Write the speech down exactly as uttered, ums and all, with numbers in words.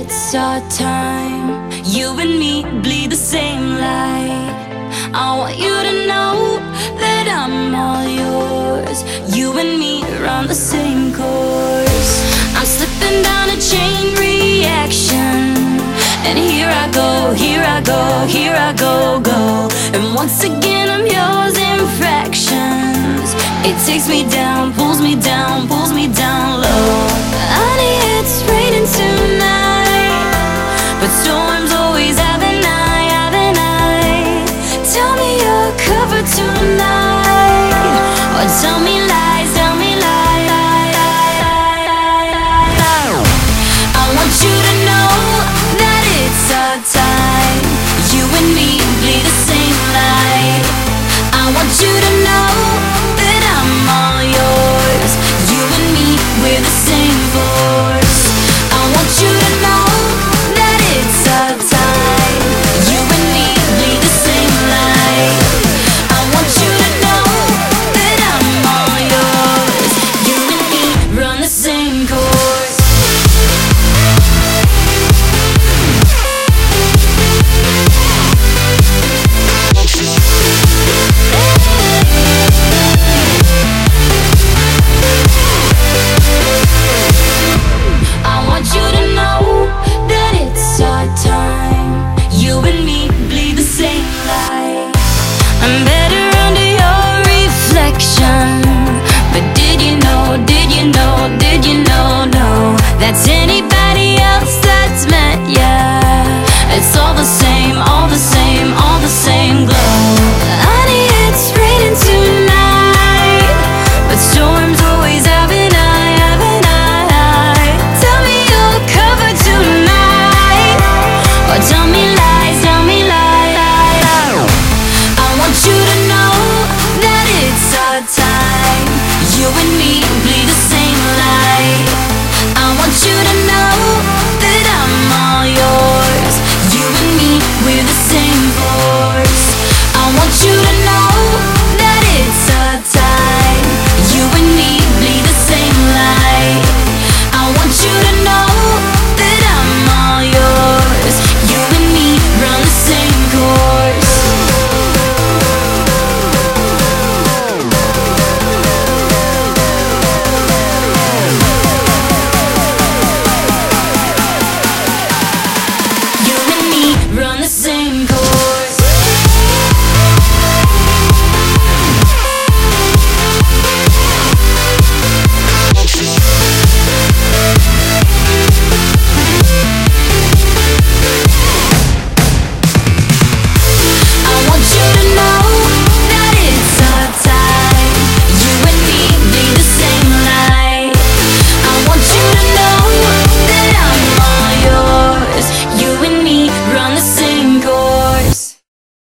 It's our time, you and me bleed the same light. I want you to know that I'm all yours. You and me run the same course. I'm slipping down a chain reaction, and here I go, here I go, here I go, go. And once again I'm yours in fractions. It takes me down, pulls me down, pulls me down low.